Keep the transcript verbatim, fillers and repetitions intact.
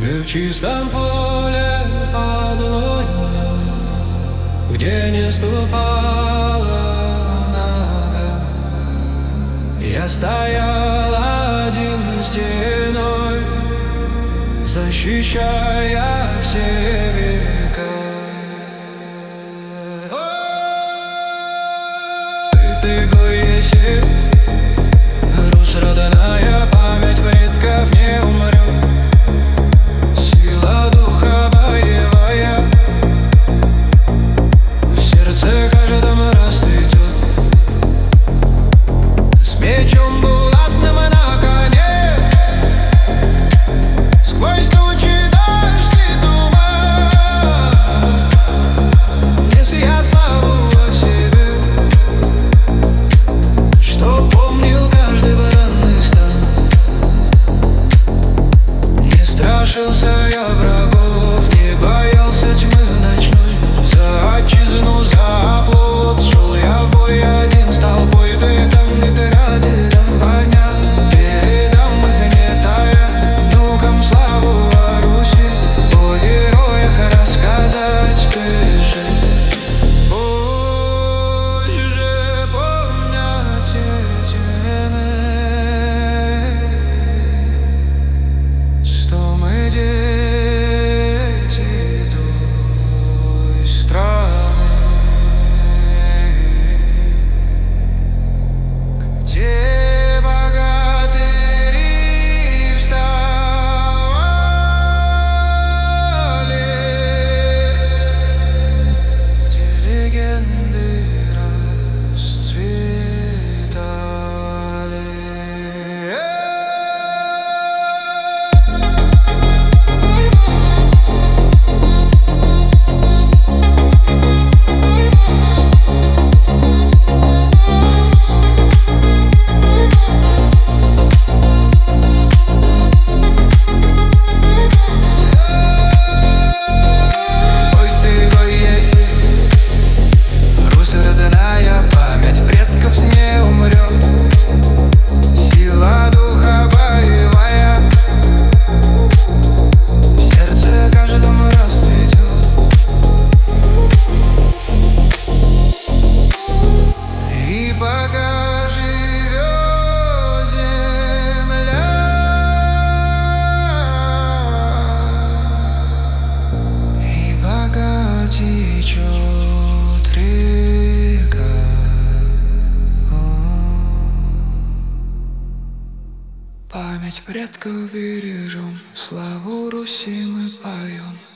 В чистом поле под луной, где не ступала нога, я стоял один стеной, защищая все века. Ты Гуеси, Русь родная, память предков не умрет. Сила духа боевая в сердце каждом расцветет. С мечом булатным на коне, сквозь тучи дождь и туман, нес я славу о себе, что помнил каждый баранный стан. Не страшился я врагов, не боялся тьмы ночной. За отчизну, за оплот шел я в бой один с толпой. Ты там не ради там война, передам их не тая внукам славу о Руси. О героях рассказать спеши, позже помнят те стены, что мы дети той страны, где богатыри вставали, где легенды расцветали. Ой, ты Гуеси, Русь родная, память предков не умрет. Сила духа боевая в сердце каждом расцветет. И пока живет земля, и пока течет река, память предков бережем, славу Руси мы поем.